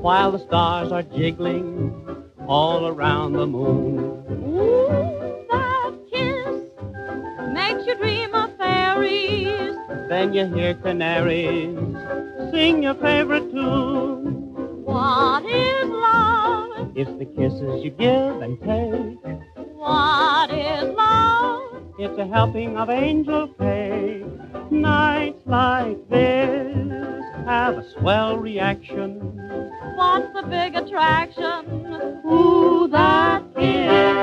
while the stars are jiggling all around the moon. Ooh, that kiss makes you dream of fairies. Then you hear canaries sing your favorite tune. What is love? It's the kisses you give and take. What is love? It's a helping of angel cake. Nights like this have a swell reaction. What's the big attraction? Ooh, that kiss.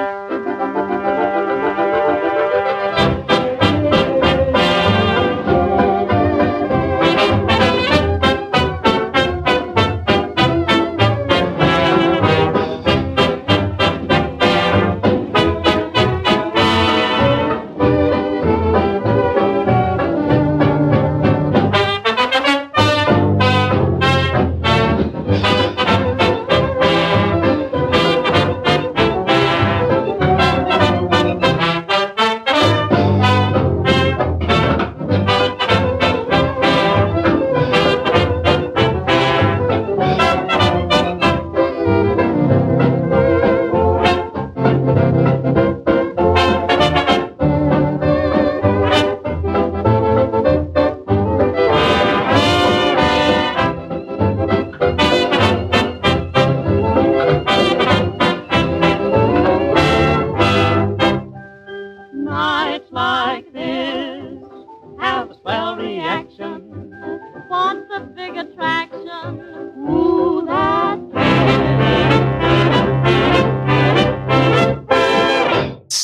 Nights like this have a swell reaction.